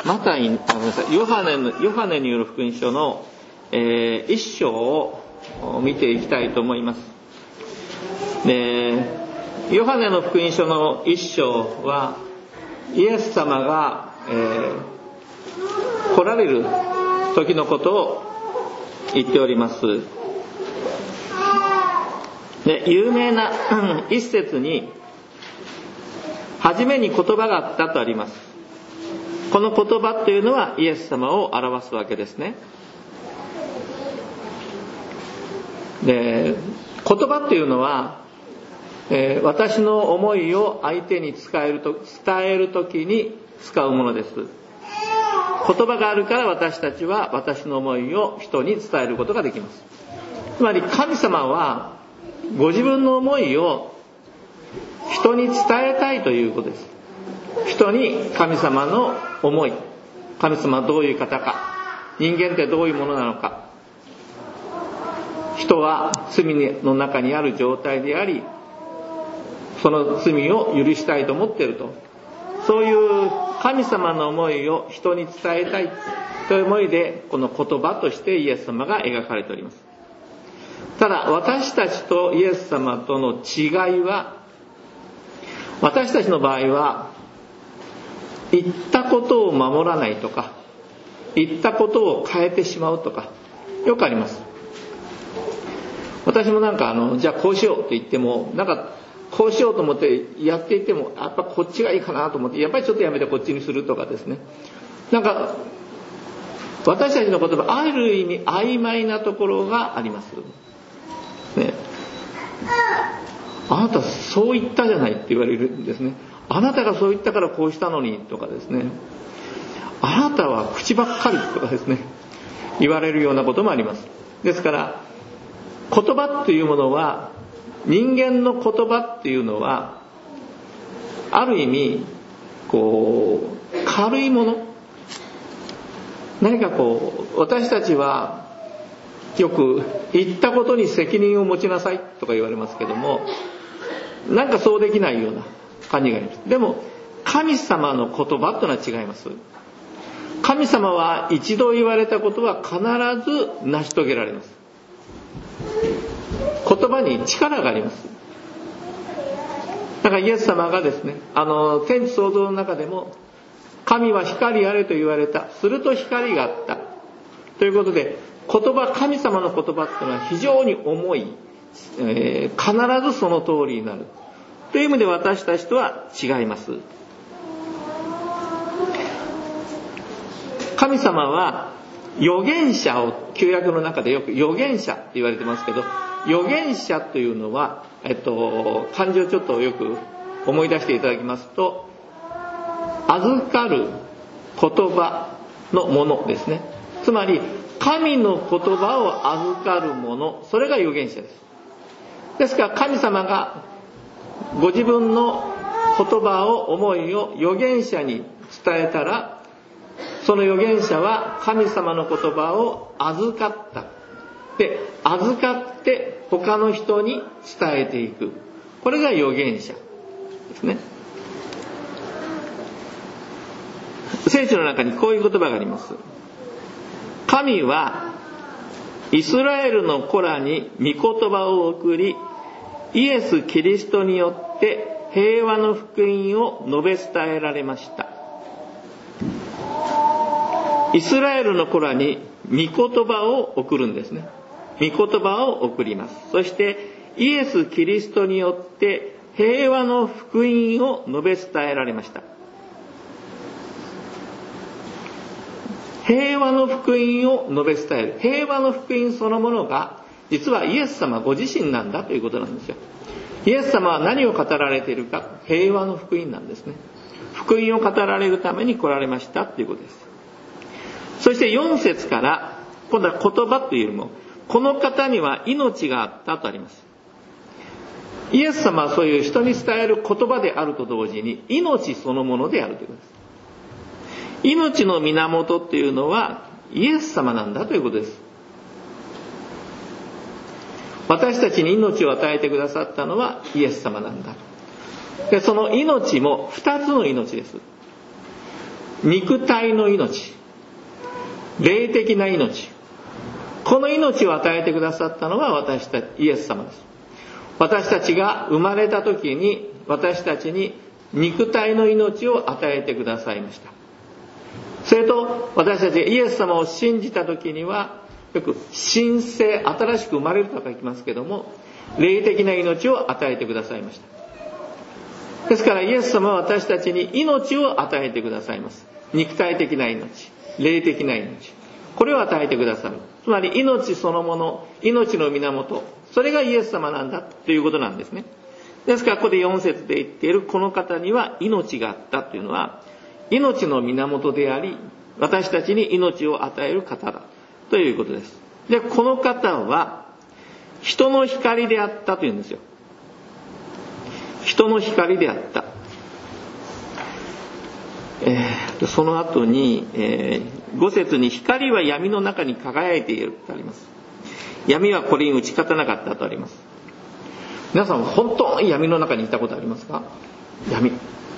ヨハネによる福音書の、一章を見ていきたいと思います。で、ヨハネの福音書の一章はイエス様が、来られる時のことを言っております。で、有名な一節に初めに言葉があったとあります。この言葉というのはイエス様を表すわけですね。で、言葉というのは、私の思いを相手に伝えるときに使うものです。言葉があるから私たちは私の思いを人に伝えることができます。つまり神様はご自分の思いを人に伝えたいということです。人に神様の思い、神様はどういう方か、人間ってどういうものなのか、人は罪の中にある状態であり、その罪を許したいと思っていると、そういう神様の思いを人に伝えたいという思いで、この言葉としてイエス様が描かれております。ただ私たちとイエス様との違いは、私たちの場合は言ったことを守らないとか、言ったことを変えてしまうとかよくあります。私もじゃあこうしようと言っても、こうしようと思ってやっていても、やっぱこっちがいいかなと思って、やっぱりちょっとやめてこっちにするとかですね。私たちの言葉、ある意味曖昧なところがありますね。あなたそう言ったじゃないって言われるんですね。あなたがそう言ったからこうしたのにとかですね。あなたは口ばっかりとかですね、言われるようなこともあります。ですから言葉っていうものは、人間の言葉っていうのはある意味軽いもの、何か私たちはよく言ったことに責任を持ちなさいとか言われますけども、そうできないような感じがあります。でも神様の言葉というのは違います。神様は一度言われたことは必ず成し遂げられます。言葉に力があります。だからイエス様がですね、天地創造の中でも神は光あれと言われた、すると光があったということで、神様の言葉っていうのは非常に重い、必ずその通りになるという意味で私たちとは違います。神様は預言者を、旧約の中でよく預言者って言われてますけど、預言者というのは、漢字をちょっとよく思い出していただきますと、預かる言葉のものですね。つまり神の言葉を預かるもの、それが預言者です。ですから神様がご自分の言葉を、思いを預言者に伝えたら、その預言者は神様の言葉を預かった。で、預かって他の人に伝えていく。これが預言者ですね。聖書の中にこういう言葉があります。神はイスラエルの子らに御言葉を送り、イエス・キリストによって平和の福音を述べ伝えられました。イスラエルの子らに御言葉を送るんですね。御言葉を送ります。そしてイエス・キリストによって平和の福音を述べ伝えられました。平和の福音を述べ伝える。平和の福音そのものが実はイエス様ご自身なんだということなんですよ。イエス様は何を語られているか、平和の福音なんですね。福音を語られるために来られましたということです。そして4節から今度は言葉というよりも、この方には命があったとあります。イエス様はそういう人に伝える言葉であると同時に命そのものであるということです。命の源というのはイエス様なんだということです。私たちに命を与えてくださったのはイエス様なんだ。で、その命も2つの命です。 肉体の命、霊的な命、この命を与えてくださったのは私たちイエス様です。私たちが生まれた時に私たちに肉体の命を与えてくださいました。それと私たちがイエス様を信じた時には、よく新生、新しく生まれると書きますけども、霊的な命を与えてくださいました。ですからイエス様は私たちに命を与えてくださいます。肉体的な命、霊的な命、これを与えてくださる。つまり命そのもの、命の源、それがイエス様なんだということなんですね。ですからここで4節で言っているこの方には命があったというのは、命の源であり、私たちに命を与える方だということです。で、この方は人の光であったというんですよ。人の光であった。その後に、5節に光は闇の中に輝いているとあります。闇はこれに打ち勝たなかったとあります。皆さん本当に闇の中にいたことありますか？闇。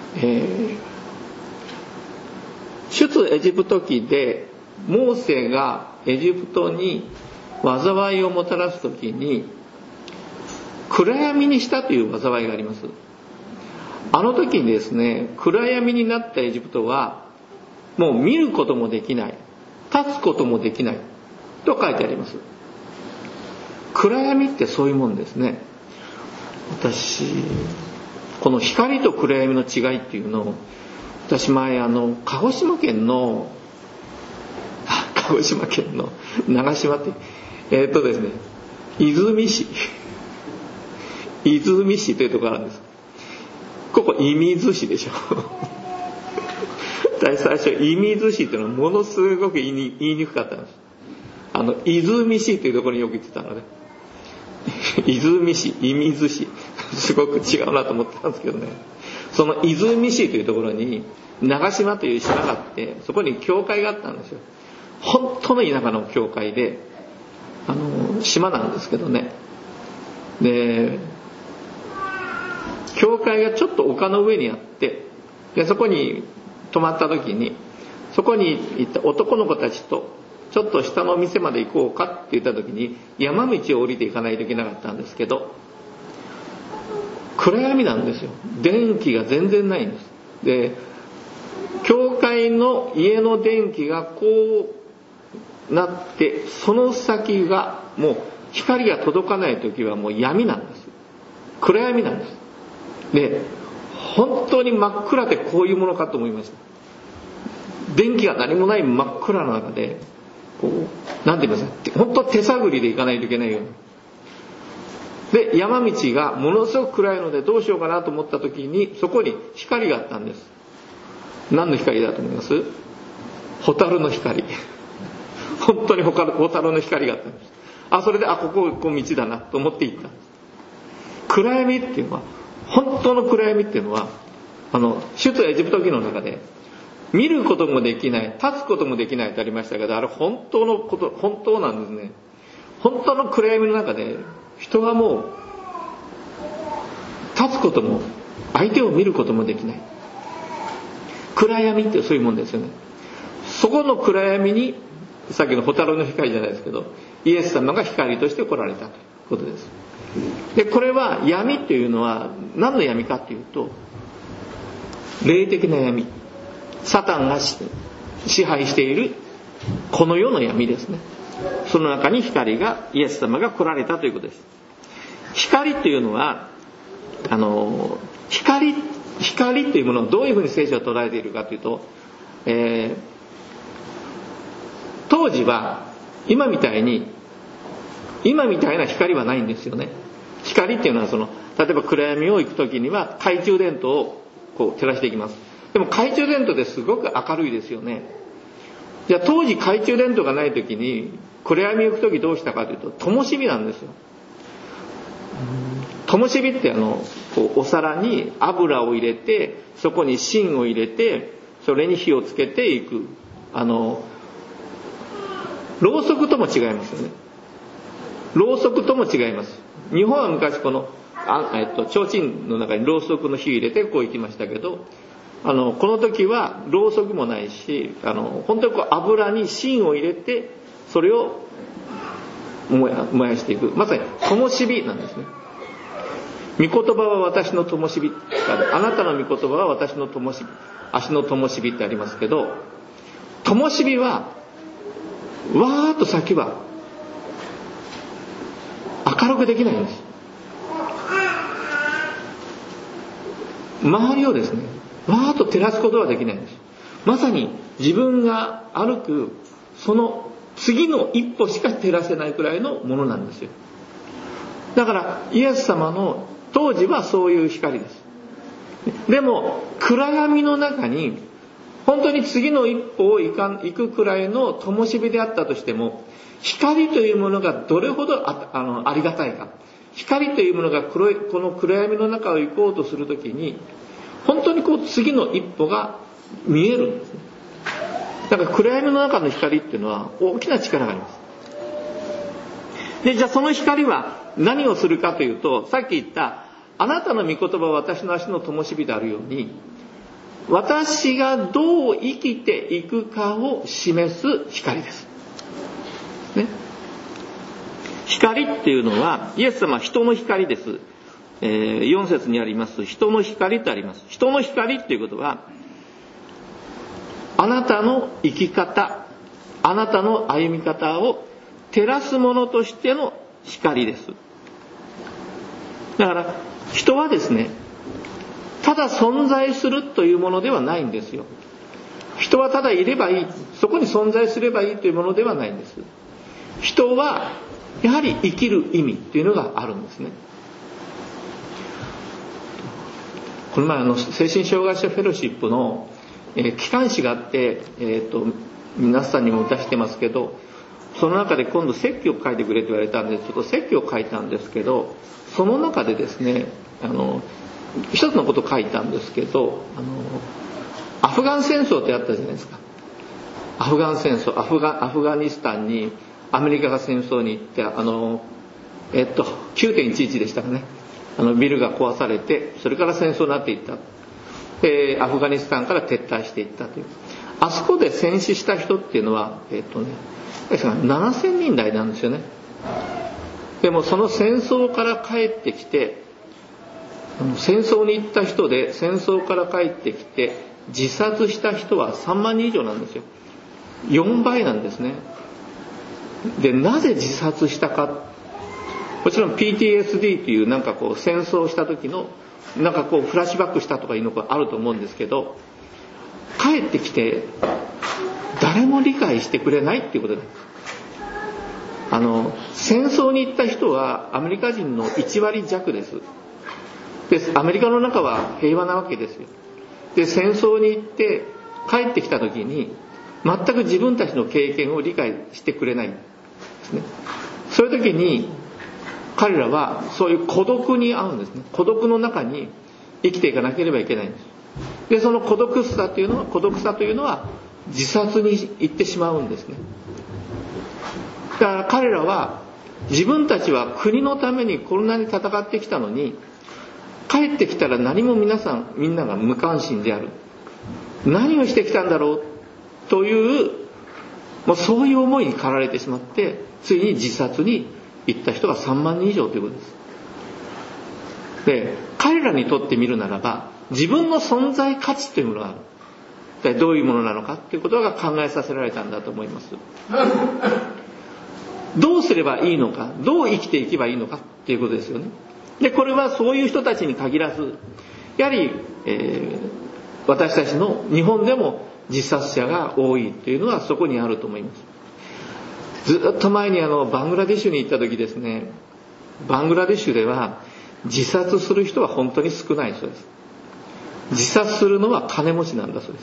出エジプト記でモーセがエジプトに災いをもたらすときに暗闇にしたという災いがあります。あの時にですね、暗闇になったエジプトはもう見ることもできない、立つこともできないと書いてあります。暗闇ってそういうもんですね。私この光と暗闇の違いっていうのを、私前鹿児島県の長島ってですね、出水市というところがあるんです。ここ射水市でしょ最初射水市っていうのはものすごく言いにくかったんです。出水市というところによく行ってたので出水市、射水市、すごく違うなと思ってたんですけどね、その出水市というところに長島という島があって、そこに教会があったんですよ。本当の田舎の教会で、島なんですけどね。で、教会がちょっと丘の上にあって、でそこに泊まった時に、そこに行った男の子たちとちょっと下の店まで行こうかって言った時に、山道を降りていかないといけなかったんですけど、暗闇なんですよ。電気が全然ないんです。で、教会の家の電気がこうなって、その先がもう光が届かない時はもう闇なんです。暗闇なんです。で、本当に真っ暗でこういうものかと思いました。電気が何もない真っ暗の中で、こうなんて言いますか、本当手探りで行かないといけないように。で、山道がものすごく暗いのでどうしようかなと思った時に、そこに光があったんです。何の光だと思います？蛍の光。本当に蛍の光があったんです。それでここ道だなと思って行ったんです。暗闇っていうのは、本当の暗闇っていうのは、出エジプト記の中で見ることもできない、立つこともできないとありましたけど、あれ本当なんですね。本当の暗闇の中で人はもう立つことも相手を見ることもできない。暗闇ってそういうもんですよね。そこの暗闇に、さっきの蛍の光じゃないですけど、イエス様が光として来られたということです。で、これは闇というのは何の闇かというと、霊的な闇、サタンが支配しているこの世の闇ですね。その中に光が、イエス様が来られたということです。光というのは光というものをどういうふうに聖書を捉えているかというと、当時は今みたいな光はないんですよね。光っていうのは例えば暗闇を行く時には懐中電灯をこう照らしていきます。でも懐中電灯ってすごく明るいですよね。じゃあ当時懐中電灯がない時に暗闇を行く時どうしたかというと、灯火なんですよ。灯火ってこうお皿に油を入れて、そこに芯を入れて、それに火をつけていく、ろうそくとも違いますよね。ろうそくとも違います。日本は昔この提灯の中にろうそくの火を入れてこう行きましたけど、 この時はろうそくもないし、本当に油に芯を入れてそれを燃やしていく、まさに灯火なんですね。御言葉は私の灯火、あなたの御言葉は私の灯火、足の灯火ってありますけど、灯火はわーっと先は明るくできないんです。周りをですね、わーっと照らすことはできないんです。まさに自分が歩くその次の一歩しか照らせないくらいのものなんですよ。だからイエス様の当時はそういう光です。でも暗闇の中に本当に次の一歩を行くくらいの灯火であったとしても、光というものがどれほどありがたいか、光というものがこの暗闇の中を行こうとするときに本当に次の一歩が見えるんですね。だから暗闇の中の光っていうのは大きな力があります。で、じゃあその光は何をするかというと、さっき言ったあなたの御言葉は私の足の灯火であるように、私がどう生きていくかを示す光です、ね、光っていうのはイエス様は人の光です。4節にあります人の光とあります。人の光っていうことはあなたの生き方、あなたの歩み方を照らすものとしての光です。だから人はですね、ただ存在するというものではないんですよ。人はただいればいい、そこに存在すればいいというものではないんです。人はやはり生きる意味というのがあるんですね。この前精神障害者フェローシップの、機関誌があって、皆さんにも出してますけど、その中で今度説教を書いてくれと言われたんで、ちょっと説教を書いたんですけど、その中でですね、一つのことを書いたんですけど、アフガン戦争ってあったじゃないですか。アフガン戦争、アフガニスタンにアメリカが戦争に行って、9.11 でしたかね。ビルが壊されて、それから戦争になっていった。アフガニスタンから撤退していったという。あそこで戦死した人っていうのは、7000人台なんですよね。でもその戦争から帰ってきて、戦争に行った人で戦争から帰ってきて自殺した人は3万人以上なんですよ。4倍なんですね。で、なぜ自殺したか、もちろん PTSD という戦争した時のフラッシュバックしたとかいうのがあると思うんですけど、帰ってきて誰も理解してくれないっていうことです。戦争に行った人はアメリカ人の1割弱です。で、アメリカの中は平和なわけですよ。で、戦争に行って帰ってきた時に全く自分たちの経験を理解してくれないんですね。そういう時に彼らはそういう孤独に遭うんですね。孤独の中に生きていかなければいけないんです。で、その孤独さというのは自殺に行ってしまうんですね。だから彼らは自分たちは国のためにこんなに戦ってきたのに、帰ってきたら何もみんなが無関心である。何をしてきたんだろうという、そういう思いに駆られてしまって、ついに自殺に行った人が3万人以上ということです。で、彼らにとってみるならば、自分の存在価値というものがある。一体どういうものなのかということが考えさせられたんだと思います。どうすればいいのか、どう生きていけばいいのかということですよね。で、これはそういう人たちに限らず、やはり、私たちの日本でも自殺者が多いというのはそこにあると思います。ずっと前にバングラデシュに行った時ですね、バングラデシュでは自殺する人は本当に少ないそうです。自殺するのは金持ちなんだそう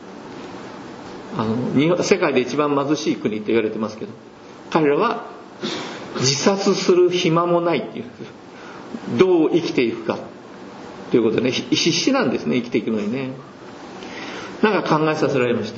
です。世界で一番貧しい国と言われてますけど、彼らは自殺する暇もないっていう、どう生きていくかということでね、必死なんですね、生きていくのにね。考えさせられました。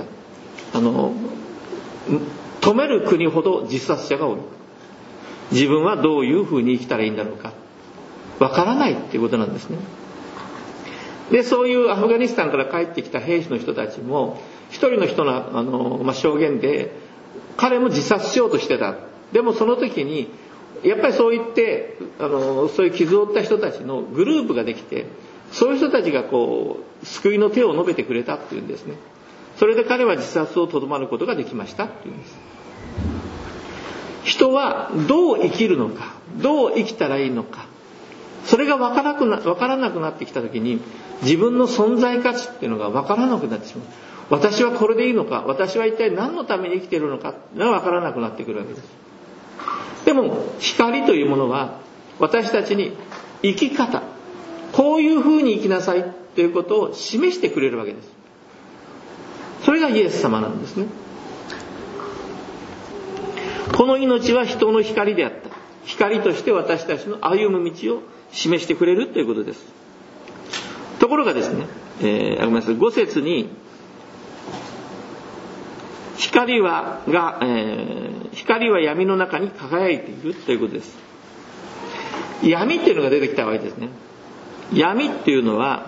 止める国ほど自殺者が多い。自分はどういうふうに生きたらいいんだろうか、わからないっていうことなんですね。 でそういうアフガニスタンから帰ってきた兵士の人たちも一人の人の証言で、彼も自殺しようとしてた。でもその時にやっぱりそう言ってそういう傷を負った人たちのグループができて、そういう人たちが救いの手を述べてくれたっていうんですね。それで彼は自殺をとどまることができましたっていうんです。人はどう生きるのか、どう生きたらいいのか、それが分からなくなってきた時に、自分の存在価値っていうのが分からなくなってしまう。私はこれでいいのか、私は一体何のために生きているのかが分からなくなってくるわけです。でも光というものは私たちに生き方、こういうふうに生きなさいということを示してくれるわけです。それがイエス様なんですね。この命は人の光であった。光として私たちの歩む道を示してくれるということです。ところがですね、ごめんなさい、5節に光は闇の中に輝いているということです。闇っていうのが出てきたわけですね。闇っていうのは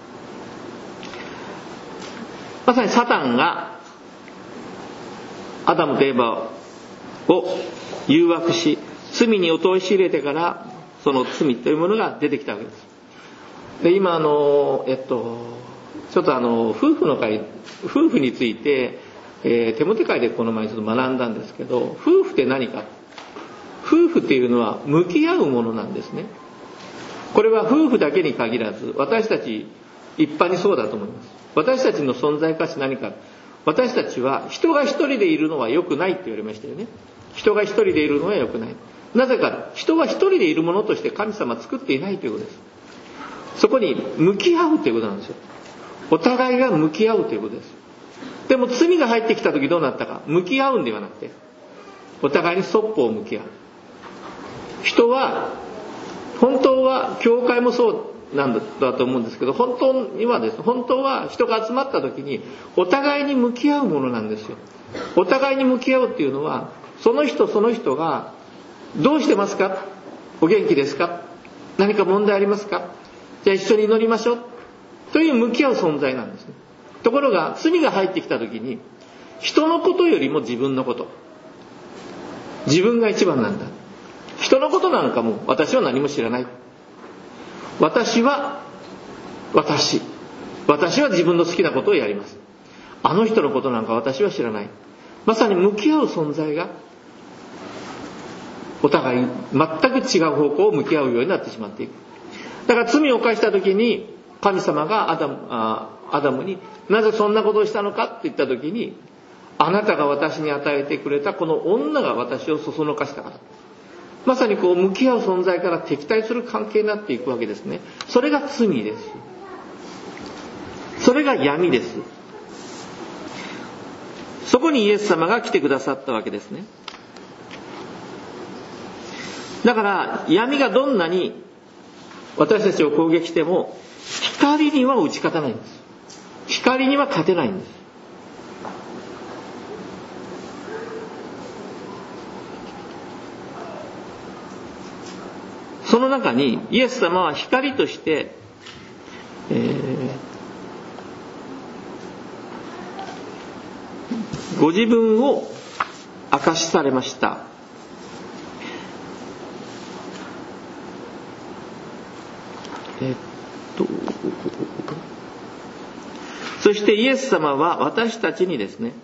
まさにサタンがアダムとエバを誘惑し罪に陥れてから、その罪というものが出てきたわけです。で今ちょっと夫婦について、テモテ会でこの前ちょっと学んだんですけど、夫婦って何か、夫婦っていうのは向き合うものなんですね。これは夫婦だけに限らず私たち一般にそうだと思います。私たちの存在価値何か、私たちは人が一人でいるのは良くないって言われましたよね。人が一人でいるのは良くない。なぜか、人は一人でいるものとして神様は作っていないということです。そこに向き合うということなんですよ。お互いが向き合うということです。でも罪が入ってきた時どうなったか、向き合うんではなくてお互いにそっぽを向き合う。人は本当は教会もそうなんだと思うんですけど、本当は人が集まった時にお互いに向き合うものなんですよ。お互いに向き合うっていうのは、その人その人がどうしてますか、お元気ですか、何か問題ありますか、じゃあ一緒に祈りましょうという向き合う存在なんですね。ところが罪が入ってきた時に、人のことよりも自分のこと、自分が一番なんだ、人のことなんかも私は何も知らない、私は自分の好きなことをやります、あの人のことなんか私は知らない。まさに向き合う存在がお互い全く違う方向を向き合うようになってしまっていく。だから罪を犯した時に神様がアダムになぜそんなことをしたのかって言った時に、あなたが私に与えてくれたこの女が私をそそのかしたから、まさに向き合う存在から敵対する関係になっていくわけですね。それが罪です。それが闇です。そこにイエス様が来てくださったわけですね。だから闇がどんなに私たちを攻撃しても、光には打ち勝たないんです。光には勝てないんです。その中にイエス様は光として、ご自分を明かしされました。そしてイエス様は私たちにですね、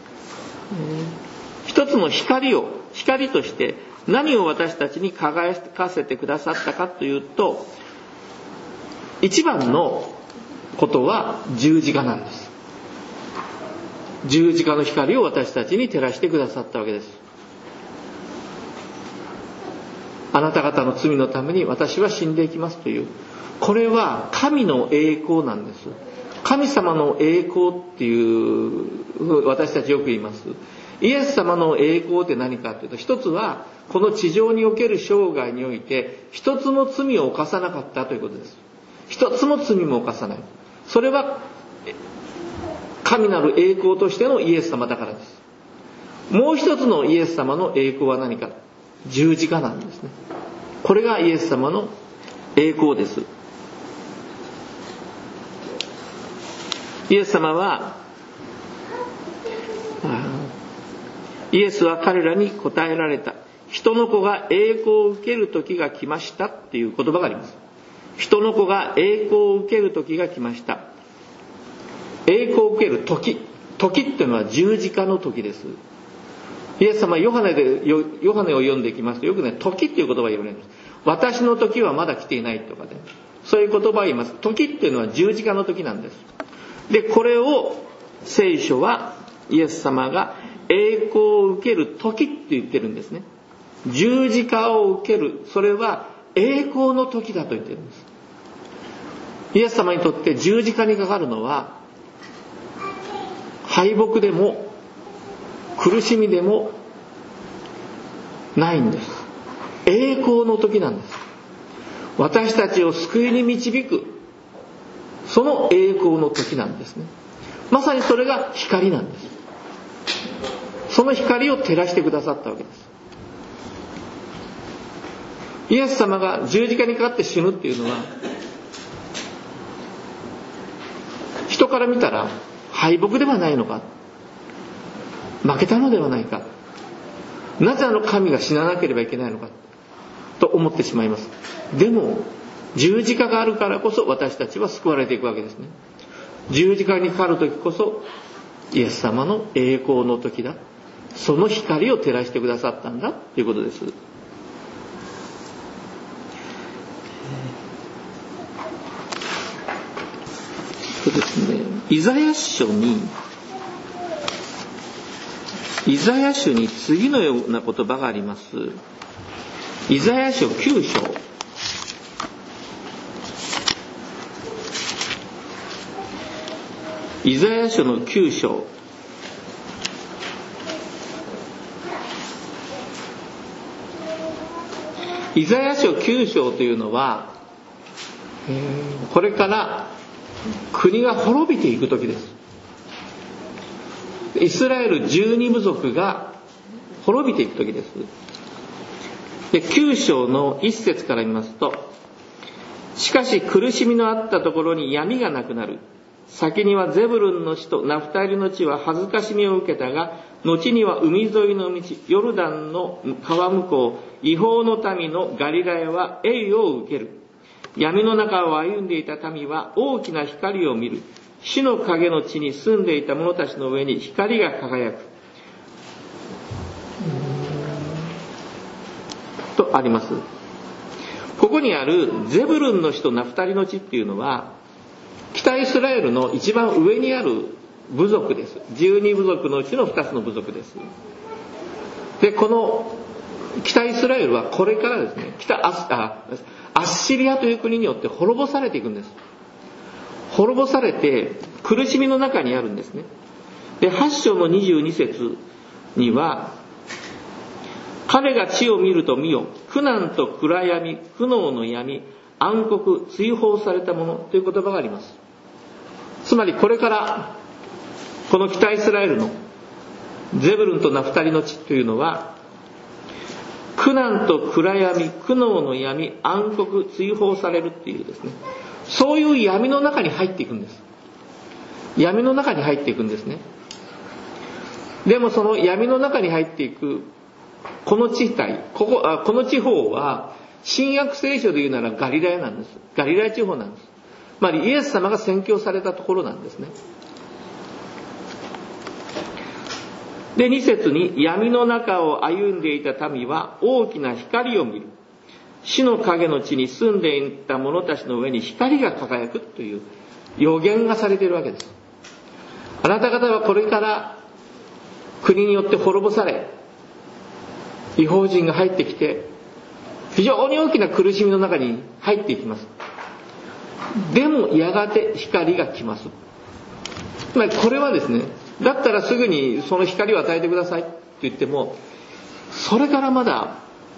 一つの光として何を私たちに輝かせてくださったかというと、一番のことは十字架なんです。十字架の光を私たちに照らしてくださったわけです。あなた方の罪のために私は死んでいきますという、これは神の栄光なんです。神様の栄光っていう私たちよく言います。イエス様の栄光って何かというと、一つはこの地上における生涯において一つも罪を犯さなかったということです。一つも罪も犯さない。それは神なる栄光としてのイエス様だからです。もう一つのイエス様の栄光は何か、十字架なんですね。これがイエス様の栄光です。 イエス様は、イエスは彼らに答えられた。人の子が栄光を受ける時が来ましたっていう言葉があります。人の子が栄光を受ける時が来ました。栄光を受ける時っていうのは十字架の時です。イエス様はヨハネを読んでいきますと、よくね、時っていう言葉を言われます。私の時はまだ来ていないとかね、そういう言葉を言います。時っていうのは十字架の時なんです。で、これを聖書はイエス様が栄光を受ける時って言ってるんですね。十字架を受ける、それは栄光の時だと言ってるんです。イエス様にとって十字架にかかるのは敗北でも苦しみでもないんです。栄光の時なんです。私たちを救いに導く、その栄光の時なんですね。まさにそれが光なんです。その光を照らしてくださったわけです。イエス様が十字架にかかって死ぬっていうのは、人から見たら敗北ではないのか、負けたのではないか、なぜ神が死ななければいけないのかと思ってしまいます。でも十字架があるからこそ私たちは救われていくわけですね。十字架にかかる時こそイエス様の栄光の時だ、その光を照らしてくださったんだということです。そうですね、イザヤ書に次のような言葉があります。イザヤ書9章。イザヤ書の9章。イザヤ書9章というのは、これから国が滅びていく時です。イスラエル12部族が滅びていく時です。で、9章の1節から見ますと、しかし苦しみのあったところに闇がなくなる。先にはゼブルンの地とナフタリの地は恥ずかしみを受けたが、後には海沿いの道、ヨルダンの川向こう、違法の民のガリラヤは栄誉を受ける。闇の中を歩んでいた民は大きな光を見る。死の影の地に住んでいた者たちの上に光が輝く。とあります。ここにあるゼブルンの地とナフタリの地っていうのは、北イスラエルの一番上にある部族です。12部族のうちの2つの部族です。で、この北イスラエルはこれからですね、アッシリアという国によって滅ぼされていくんです。滅ぼされて苦しみの中にあるんですね。で、8章の22節には、彼が地を見ると見よ、苦難と暗闇、苦悩の闇、暗黒、追放されたものという言葉があります。つまりこれからこの北イスラエルのゼブルンとナフタリの地というのは、苦難と暗闇、苦悩の闇、暗黒、追放されるっていうですね、そういう闇の中に入っていくんです。闇の中に入っていくんですね。でもその闇の中に入っていくこの地帯、この地方は新約聖書で言うならガリラヤなんです。ガリラヤ地方なんです。つまりイエス様が宣教されたところなんですね。で、2節に、闇の中を歩んでいた民は大きな光を見る。死の影の地に住んでいた者たちの上に光が輝くという予言がされているわけです。あなた方はこれから国によって滅ぼされ、異邦人が入ってきて、非常に大きな苦しみの中に入っていきます。でもやがて光が来ます。つまりこれはですね、だったらすぐにその光を与えてくださいって言っても、それからまだ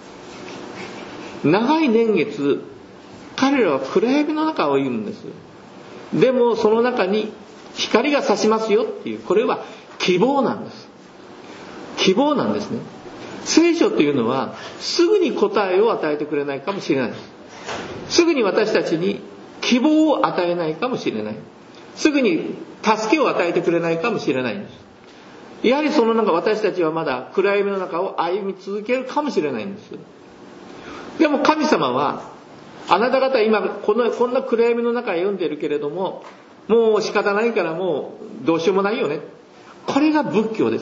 長い年月彼らは暗闇の中を歩むんです。でもその中に光が差しますよっていう、これは希望なんです。希望なんですね。聖書というのはすぐに答えを与えてくれないかもしれないです。すぐに私たちに希望を与えないかもしれない。 すぐに助けを与えてくれないかもしれないんです。やはりその中、私たちはまだ暗闇の中を歩み続けるかもしれないんです。でも神様は、あなた方今こんな暗闇の中へ読んでるけれども、もう仕方ないからもうどうしようもないよね。これが仏教です。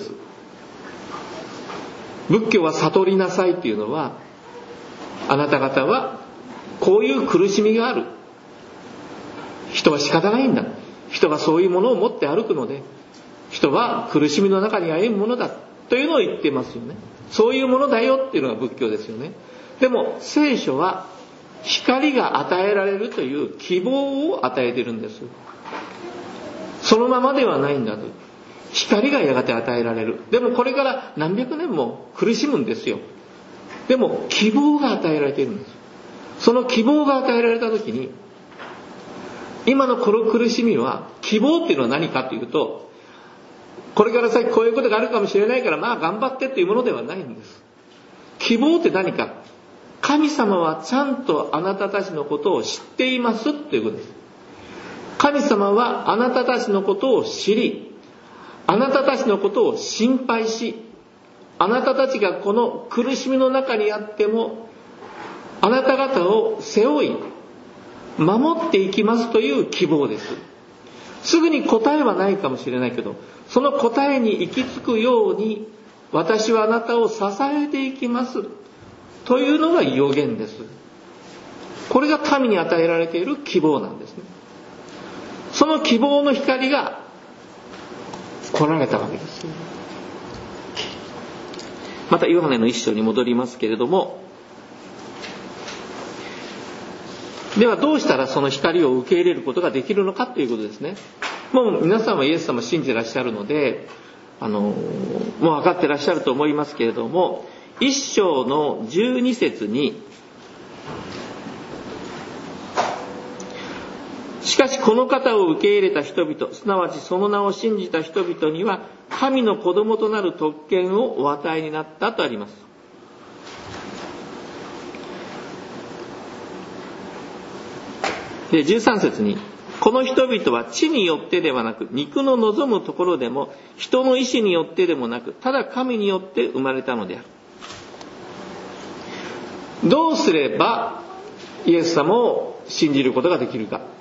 仏教は悟りなさいっていうのは、あなた方はこういう苦しみがある。人は仕方ないんだ。人がそういうものを持って歩くので、人は苦しみの中に歩むものだというのを言ってますよね。そういうものだよっていうのが仏教ですよね。でも聖書は光が与えられるという希望を与えているんです。そのままではないんだと。光がやがて与えられる。でもこれから何百年も苦しむんですよ。でも希望が与えられているんです。その希望が与えられた時に、今のこの苦しみは、希望っていうのは何かというと、これから先こういうことがあるかもしれないからまあ頑張ってっていうものではないんです。希望って何か、神様はちゃんとあなたたちのことを知っていますということです。神様はあなたたちのことを知り、あなたたちのことを心配し、あなたたちがこの苦しみの中にあってもあなた方を背負い守っていきますという希望です。すぐに答えはないかもしれないけど、その答えに行き着くように私はあなたを支えていきますというのが預言です。これが神に与えられている希望なんですね。その希望の光が来られたわけです。またヨハネの一章に戻りますけれども、ではどうしたらその光を受け入れることができるのかということですね。もう皆さんはイエス様を信じてらっしゃるので、もう分かってらっしゃると思いますけれども、一章の12節に、しかしこの方を受け入れた人々、すなわちその名を信じた人々には神の子供となる特権をお与えになったとあります。で、13節に、この人々は地によってではなく、肉の望むところでも、人の意志によってでもなく、ただ神によって生まれたのである。どうすればイエス様を信じることができるか。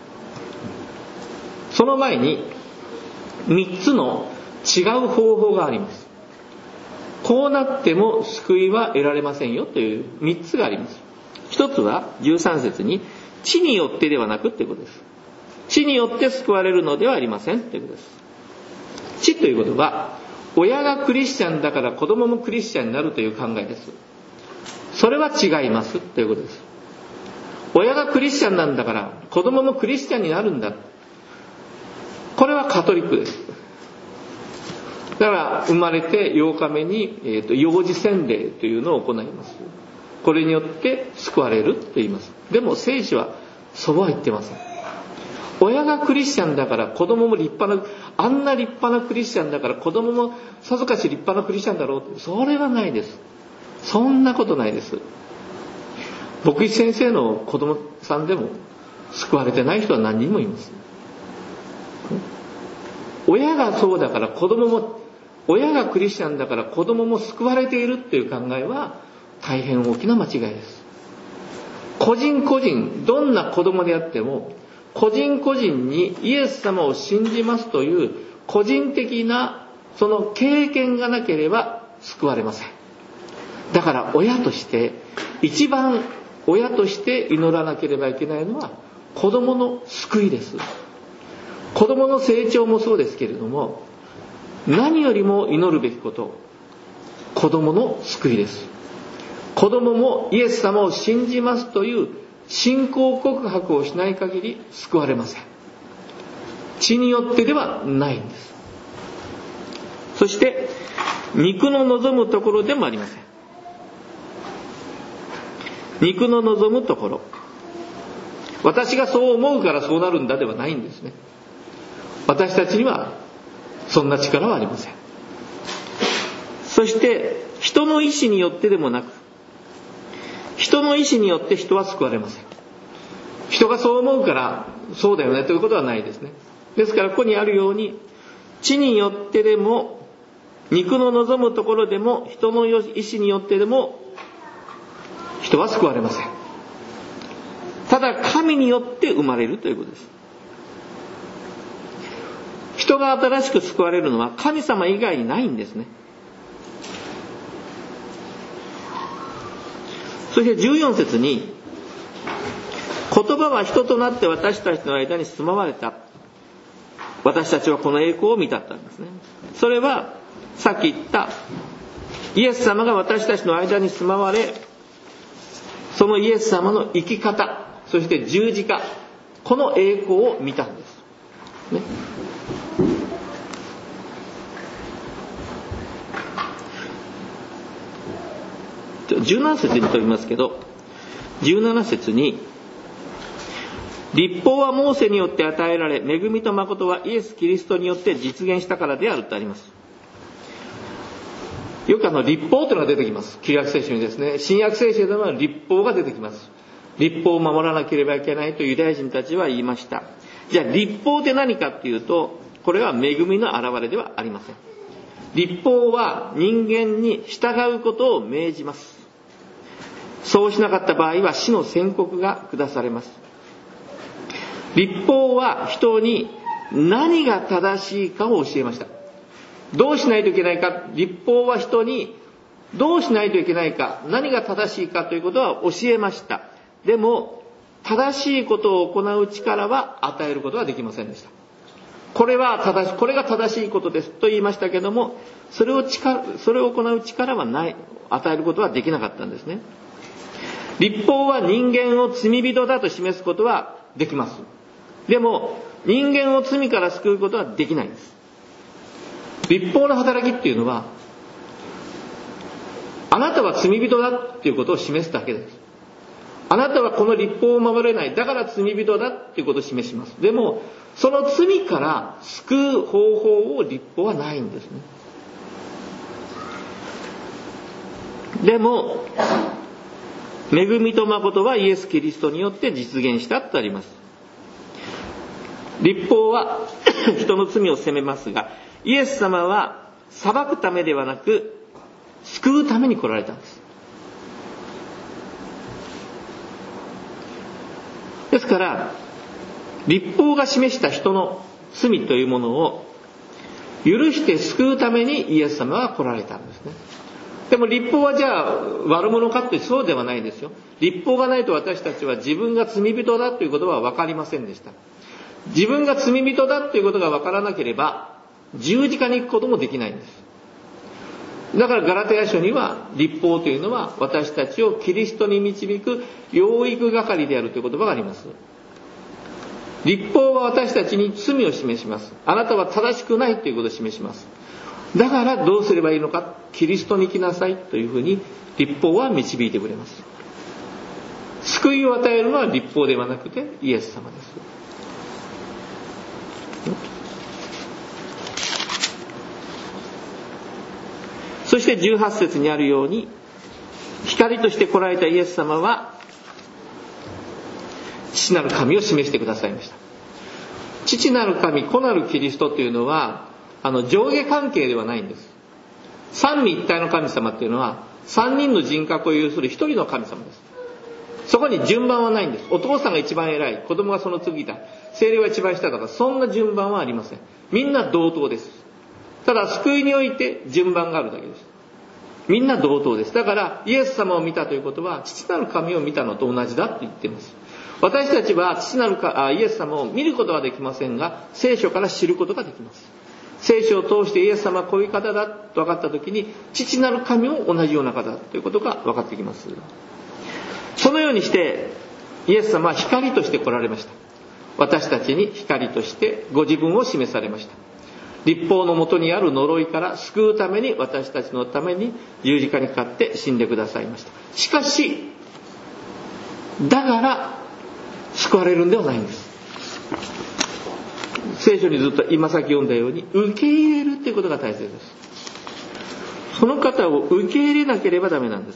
その前に3つの違う方法があります。こうなっても救いは得られませんよという3つがあります。一つは13節に、地によってではなくということです。地によって救われるのではありませんということです。地ということは、親がクリスチャンだから子供もクリスチャンになるという考えです。それは違いますということです。親がクリスチャンなんだから子供もクリスチャンになるんだ。これはカトリックです。だから生まれて8日目に、幼児洗礼というのを行います。これによって救われると言います。でも聖書はそうは言ってません。親がクリスチャンだから子供も立派な、あんな立派なクリスチャンだから子供もさぞかし立派なクリスチャンだろう。それはないです。そんなことないです。牧師先生の子供さんでも救われてない人は何人もいます。親がそうだから子供も、親がクリスチャンだから子供も救われているっていう考えは大変大きな間違いです。個人個人、どんな子供であっても個人個人にイエス様を信じますという個人的なその経験がなければ救われません。だから親として、一番親として祈らなければいけないのは子供の救いです。子供の成長もそうですけれども、何よりも祈るべきこと、子供の救いです。子供もイエス様を信じますという信仰告白をしない限り救われません。血によってではないんです。そして肉の望むところでもありません。肉の望むところ、私がそう思うからそうなるんだではないんですね。私たちにはそんな力はありません。そして人の意志によってでもなく、人の意志によって人は救われません。人がそう思うからそうだよねということはないですね。 ですからここにあるように、地によってでも、肉の望むところでも、人の意志によってでも、人は救われません。ただ神によって生まれるということです。人が新しく救われるのは神様以外にないんですね。そして14節に、言葉は人となって私たちの間に住まわれた。私たちはこの栄光を見たったんですね。それはさっき言ったイエス様が私たちの間に住まわれ、そのイエス様の生き方、そして十字架、この栄光を見たんです、ね。17節に飛びますけど、17節に、律法はモーセによって与えられ、恵みと誠はイエス・キリストによって実現したからであるとあります。よく律法というのが出てきます。旧約聖書にですね。新約聖書では律法が出てきます。律法を守らなければいけないとユダヤ人たちは言いました。じゃあ律法って何かっていうと、これは恵みの表れではありません。律法は人間に従うことを命じます。そうしなかった場合は死の宣告が下されます。律法は人に何が正しいかを教えました。どうしないといけないか、律法は人にどうしないといけないか、何が正しいかということは教えました。でも正しいことを行う力は与えることはできませんでした。これが正しいことですと言いましたけども、それを行う力はない、与えることはできなかったんですね。律法は人間を罪人だと示すことはできます。でも人間を罪から救うことはできないんです。律法の働きっていうのは、あなたは罪人だっていうことを示すだけです。あなたはこの律法を守れない、だから罪人だっていうことを示します。でもその罪から救う方法を律法はないんですね。でも恵みと誠はイエス・キリストによって実現したとあります。律法は人の罪を責めますが、イエス様は裁くためではなく救うために来られたんです。ですから律法が示した人の罪というものを許して救うためにイエス様は来られたんですね。でも律法はじゃあ悪者かってそうではないですよ。律法がないと私たちは自分が罪人だということは分かりませんでした。自分が罪人だということが分からなければ十字架に行くこともできないんです。だからガラテヤ書には律法というのは私たちをキリストに導く養育係であるという言葉があります。律法は私たちに罪を示します。あなたは正しくないということを示します。だからどうすればいいのか、キリストに来なさいというふうに律法は導いてくれます。救いを与えるのは律法ではなくてイエス様です。そして18節にあるように、光として来られたイエス様は父なる神を示してくださいました。父なる神、子なるキリストというのは上下関係ではないんです。三位一体の神様というのは三人の人格を有する一人の神様です。そこに順番はないんです。お父さんが一番偉い、子供がその次だ、聖霊は一番下だから、そんな順番はありません。みんな同等です。ただ救いにおいて順番があるだけです。みんな同等です。だからイエス様を見たということは父なる神を見たのと同じだと言っています。私たちはイエス様を見ることはできませんが、聖書から知ることができます。聖書を通してイエス様はこういう方だと分かったときに、父なる神も同じような方だということが分かってきます。そのようにしてイエス様は光として来られました。私たちに光としてご自分を示されました。律法のもとにある呪いから救うために、私たちのために十字架にかかって死んでくださいました。しかしだから救われるんではないんです。聖書にずっと今さっき読んだように受け入れるということが大切です。その方を受け入れなければダメなんです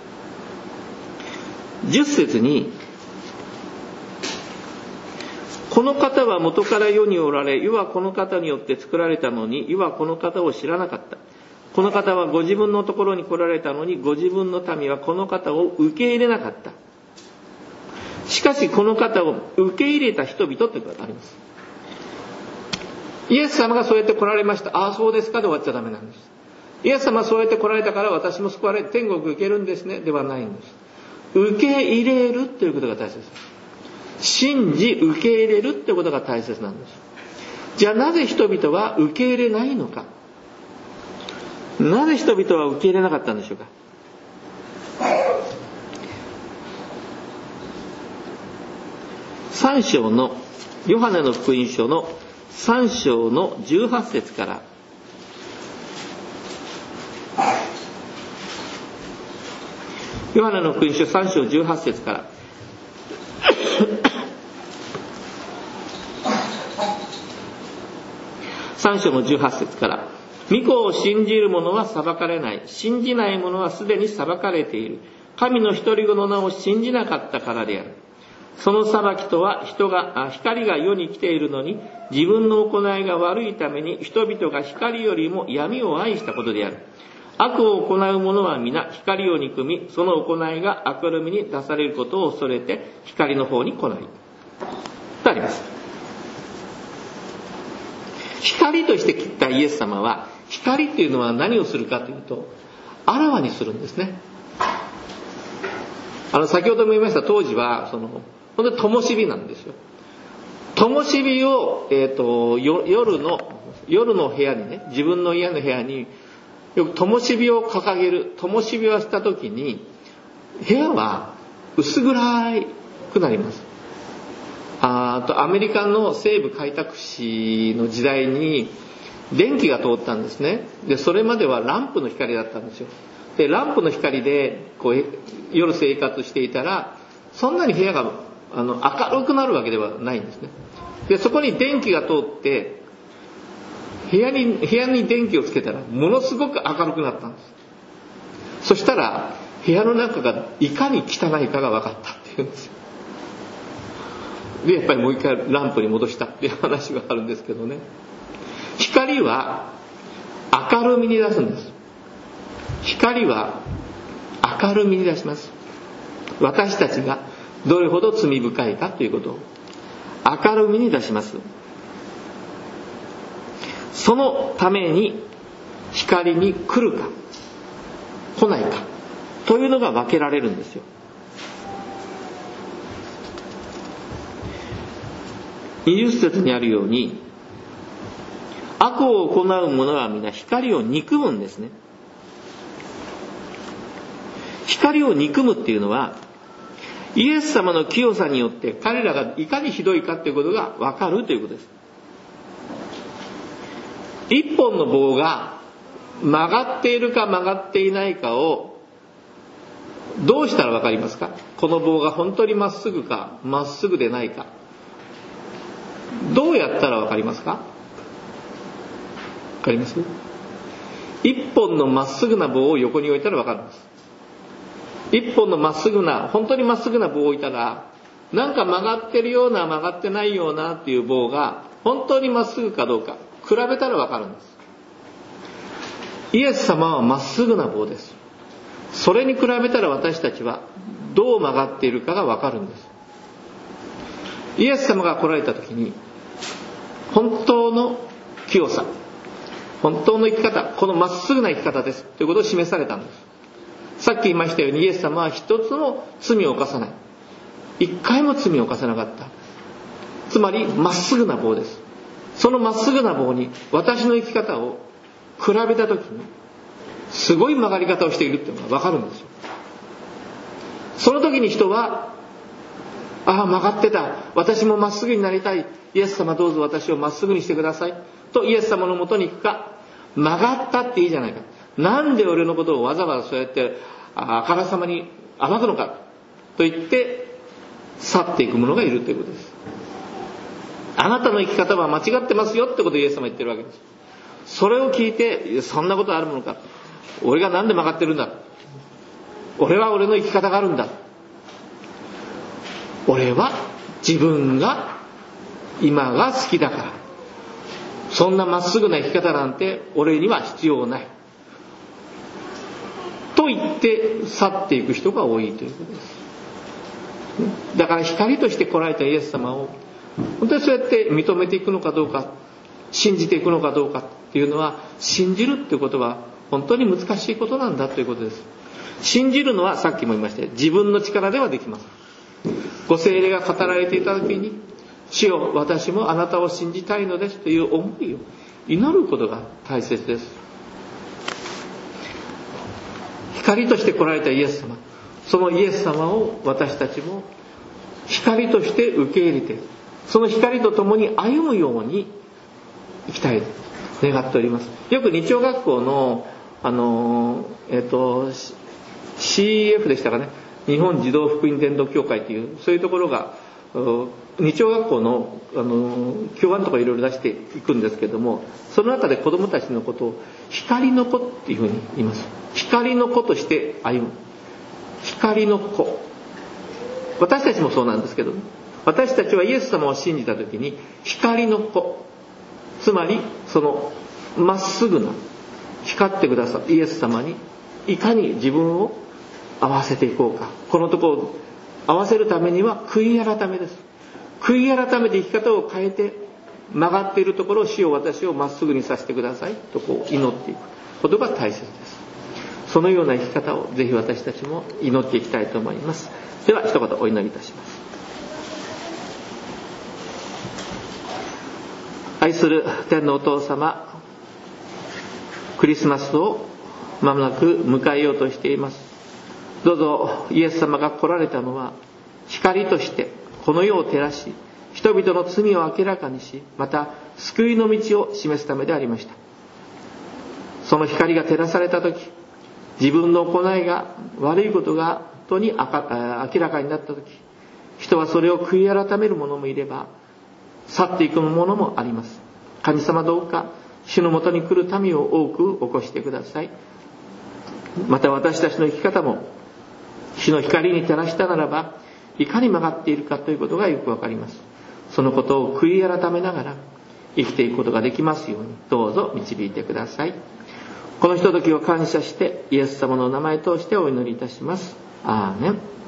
。10節にこの方は元から世におられ、世はこの方によって作られたのに、世はこの方を知らなかった。この方はご自分のところに来られたのに、ご自分の民はこの方を受け入れなかった。しかしこの方を受け入れた人々ということがあります。イエス様がそうやって来られました。ああそうですかで終わっちゃダメなんです。イエス様はそうやって来られたから私も救われ天国行けるんですねではないんです。受け入れるということが大切です。信じ受け入れるということが大切なんです。じゃあなぜ人々は受け入れないのか。なぜ人々は受け入れなかったんでしょうか。3章のヨハネの福音書の3章の18節からヨハネの福音書3章18節から3章の18節から御子を信じる者は裁かれない。信じない者はすでに裁かれている。神の一人子の名を信じなかったからである。その裁きとは光が世に来ているのに自分の行いが悪いために人々が光よりも闇を愛したことである。悪を行う者は皆光を憎み、その行いが明るみに出されることを恐れて光の方に来ない。とあります。光として来たイエス様は、光っていうのは何をするかというと、あらわにするんですね。先ほども言いました当時は本当に灯火なんですよ。灯火を、夜の部屋にね、自分の家の部屋によく灯火を掲げる。灯火をした時に部屋は薄暗くなります。アメリカの西部開拓史の時代に電気が通ったんですね。でそれまではランプの光だったんですよ。でランプの光で夜生活していたらそんなに部屋が明るくなるわけではないんですね。でそこに電気が通って部屋に電気をつけたらものすごく明るくなったんです。そしたら部屋の中がいかに汚いかが分かったっていうんですよ。でやっぱりもう一回ランプに戻したっていう話があるんですけどね。光は明るみに出すんです。光は明るみに出します。私たちがどれほど罪深いかということを明るみに出します。そのために光に来るか来ないかというのが分けられるんですよ。20節にあるように悪を行う者は皆光を憎むんですね。光を憎むっていうのはイエス様の清さによって彼らがいかにひどいかということが分かるということです。一本の棒が曲がっているか曲がっていないかをどうしたら分かりますか。この棒が本当にまっすぐかまっすぐでないかどうやったら分かりますか。分かります？一本のまっすぐな棒を横に置いたら分かるんです。一本のまっすぐな本当にまっすぐな棒を置いたらなんか曲がってるような曲がってないようなっていう棒が本当にまっすぐかどうか比べたら分かるんです。イエス様はまっすぐな棒です。それに比べたら私たちはどう曲がっているかが分かるんです。イエス様が来られた時に本当の清さ本当の生き方このまっすぐな生き方ですということを示されたんです。さっき言いましたようにイエス様は一つも罪を犯さない。一回も罪を犯さなかった。つまりまっすぐな棒です。そのまっすぐな棒に私の生き方を比べた時にすごい曲がり方をしているっていうのが分かるんですよ。その時に人は曲がってた私もまっすぐになりたいイエス様どうぞ私をまっすぐにしてくださいとイエス様のもとに行くか曲がったっていいじゃないかなんで俺のことをわざわざそうやってあからさまに暴くのかと言って去っていく者がいるということです。あなたの生き方は間違ってますよってことをイエス様は言ってるわけです。それを聞いてそんなことあるものか俺がなんで曲がってるんだ俺は俺の生き方があるんだ俺は自分が今が好きだから、そんなまっすぐな生き方なんて俺には必要ないと言って去っていく人が多いということです。だから光として来られたイエス様を本当にそうやって認めていくのかどうか、信じていくのかどうかっていうのは、信じるっていうことは本当に難しいことなんだということです。信じるのはさっきも言いましたよ、自分の力ではできます。ご聖霊が語られていた時に、主よ私もあなたを信じたいのですという思いを祈ることが大切です。光として来られたイエス様、そのイエス様を私たちも光として受け入れて、その光と共に歩むように生きたいと願っております。よく日曜学校のCF でしたかね、日本児童福音伝道協会という、そういうところが日曜学校の教案とかいろいろ出していくんですけども、その中で子どもたちのことを光の子っていうふうに言います。光の子として歩む、光の子。私たちもそうなんですけど、私たちはイエス様を信じた時に光の子、つまりそのまっすぐな光ってくださるイエス様にいかに自分を合わせていこうか。このところを合わせるためには悔い改めです。悔い改めて生き方を変えて、曲がっているところを主よ私をまっすぐにさせてくださいとこう祈っていくことが大切です。そのような生き方をぜひ私たちも祈っていきたいと思います。では一言お祈りいたします。愛する天のお父様、クリスマスをまもなく迎えようとしています。どうぞイエス様が来られたのは光としてこの世を照らし、人々の罪を明らかにし、また救いの道を示すためでありました。その光が照らされた時、自分の行いが悪いことが本当に明らかになった時、人はそれを悔い改める者もいれば去っていくものもあります。神様、どうか主のもとに来る民を多く起こしてください。また私たちの生き方も主の光に照らしたならばいかに曲がっているかということがよくわかります。そのことを悔い改めながら生きていくことができますようにどうぞ導いてください。このひとときを感謝してイエス様の名前を通してお祈りいたします。アーメン。